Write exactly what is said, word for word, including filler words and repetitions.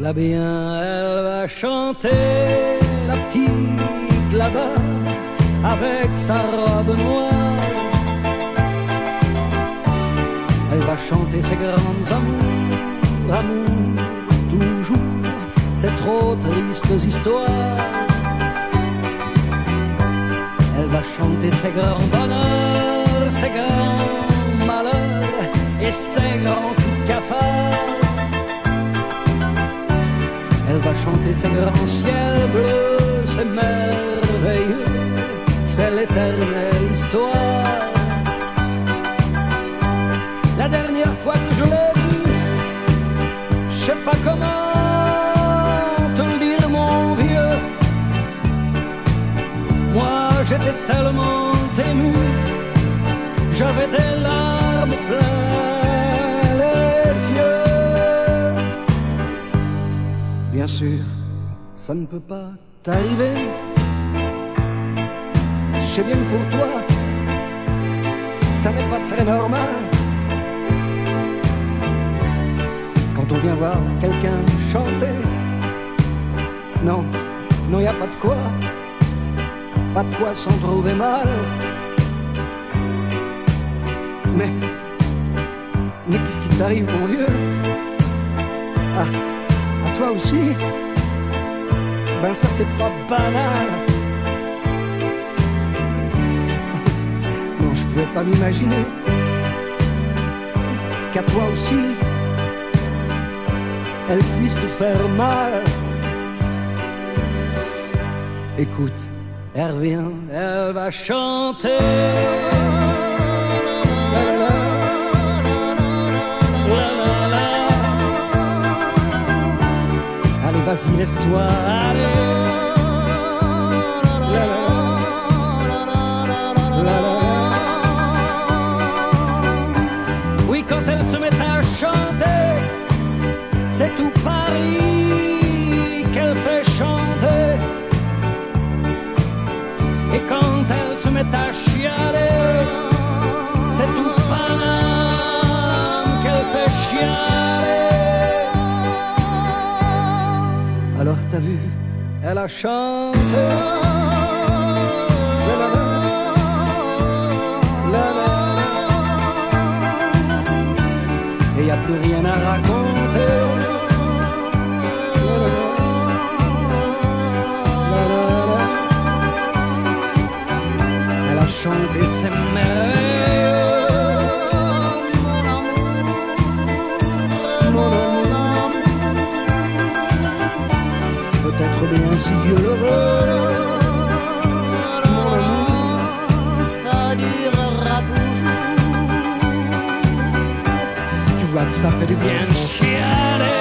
là bien, elle va chanter, la petite là-bas, avec sa robe noire. Elle va chanter ses grands amours, amours, toujours, ces trop tristes histoires. Elle va chanter ses grands bonheurs, ses grands malheurs et ses grands coups de cafard. Elle va chanter ses grands ciels bleus, c'est merveilleux, c'est l'éternelle histoire. La dernière fois que je l'ai vue, je sais pas comment te le dire mon vieux. Moi j'étais tellement ému, j'avais des larmes plein les yeux. Bien sûr, ça ne peut pas t'arriver. Je sais bien que pour toi, ça n'est pas très normal. Quand on vient voir quelqu'un chanter, non, non, y a pas de quoi, pas de quoi s'en trouver mal. Mais, mais qu'est-ce qui t'arrive, mon vieux? Ah, à toi aussi? Ben ça c'est pas banal. Non, je pouvais pas m'imaginer qu'à toi aussi elle puisse te faire mal. Écoute, elle revient, elle va chanter. La la la, la la la. Allez, vas-y, laisse-toi aller. La la la, la la. Oui, quand elle se met à chanter, c'est tout Paris qu'elle fait chanter. Et quand elle se met à chialer, c'est tout Paname qu'elle fait chialer. Alors t'as vu, elle a chanté. La la la, la la. Et y a plus rien à raconter. Chanter c'est merveilleux, mon amour, mon amour, peut-être bien si Dieu le veut, mon amour, ça durera toujours. Tu vois que ça fait du bien de chialer.